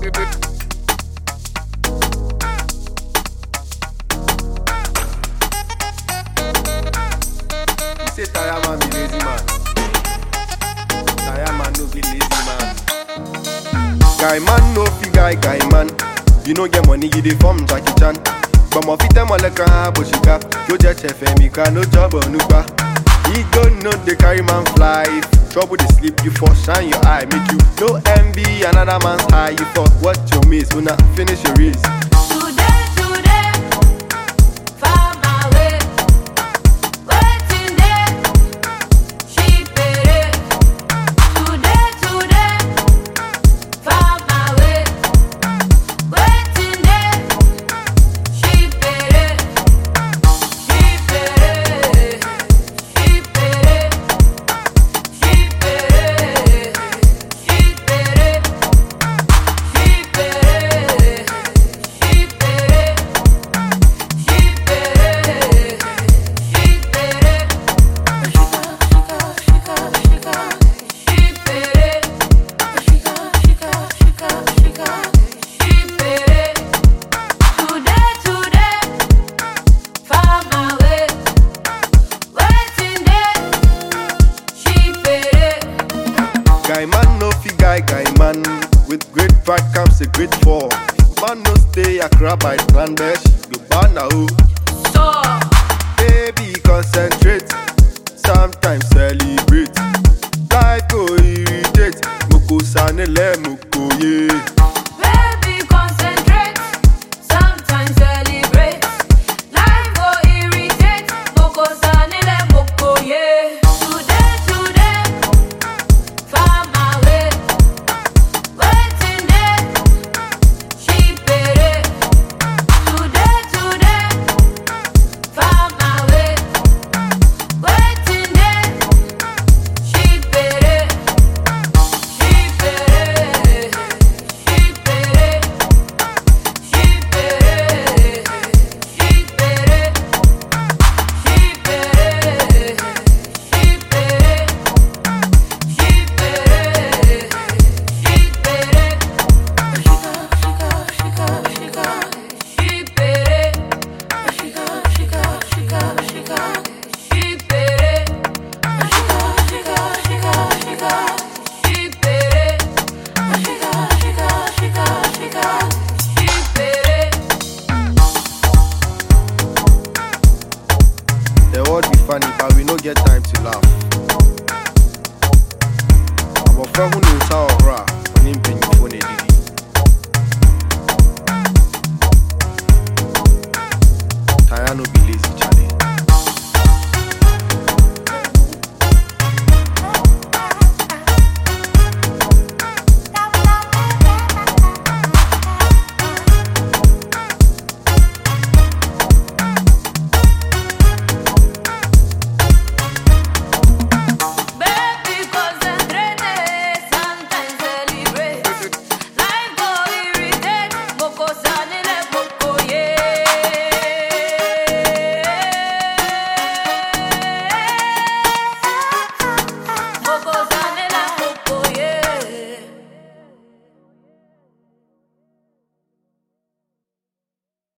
Say tire man be lazy man. Tire man no be lazy man. Guy man no fi guy man. You no get money, you dey form Jackie Chan. But my fit mo le kan boshika. Yo je chefe mi ka no job onupa. He don't know they carry man fly. Trouble they sleep, you for shine your eye. Make you no envy another man's high. You fuck what you miss, una finish your race. Guy man no fi guy man. With great pride comes a great fall. Man no stay a crab by Clandesh. Go banna o. So Baby concentrate. Sometimes celebrate. Life go irritate. Moko sanele moko ye. baby concentrate, sometimes celebrate. Life go irritate, moko sanile moko ye. Today, far my way. Waiting there, she pere. Today, far my way. Waiting there, she pere. She pere, she pere. She pere, she pere. She pere, she pere. She pere, she pere. She pere. She pere. She pere. The world be funny, but we no get time to laugh. I'm a friend who knows how to rap.